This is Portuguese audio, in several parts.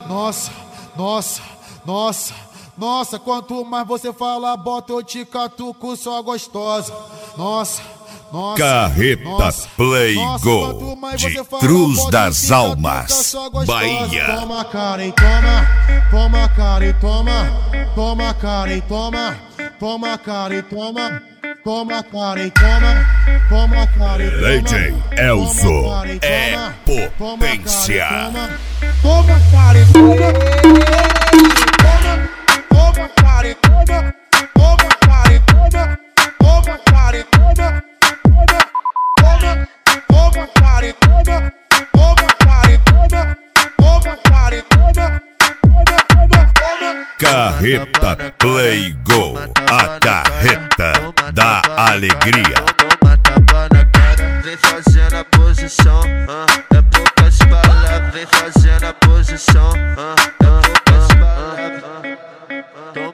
Nossa, nossa, nossa, nossa, quanto mais você fala, bota eu te catuco, só gostosa. Nossa, nossa, Carreta nossa, Play nossa, Go quanto mais de você fala, Cruz bota das eu te Almas, catuca, só gostosa. Bahia. Toma cara e toma, toma cara e toma, toma cara e toma, toma cara e toma, toma cara e toma, toma cara e toma. DJ Elzo é potência. Toma cara e toma, toma cara e toma, toma cara e toma, toma cara e toma, toma cara e toma, toma cara e toma, toma cara e toma. Carreta Play Go, a carreta da alegria. Toma tapa na cara, vem fazendo a posição, é poucas palavras, vem fazendo a posição, é poucas palavras. Toma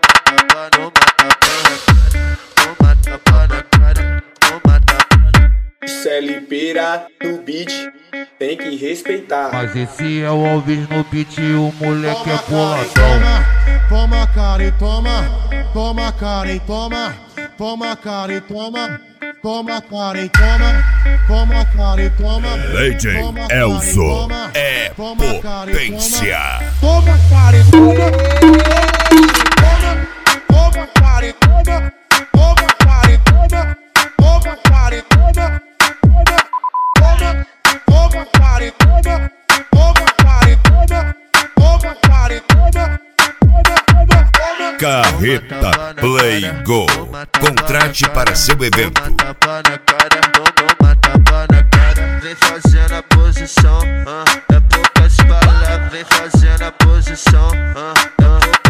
tapa na cara, toma tapa. CLPira no beat, tem que respeitar. Mas esse é o Alves no beat, o moleque é boladão. Toma cara e toma, toma cara e toma, toma cara e toma, toma cara e toma, toma cara e toma. DJ Elzo é potência. Toma cara e toma, toma cara e toma, toma cara e toma, toma cara e toma, toma cara e toma, toma cara e toma, toma cara e toma. Carreta Play Go, contrate para seu evento. Toma tapa na cara, toma tapa na cara, vem fazendo a posição, é poucas palavras, vem fazendo a posição, é poucas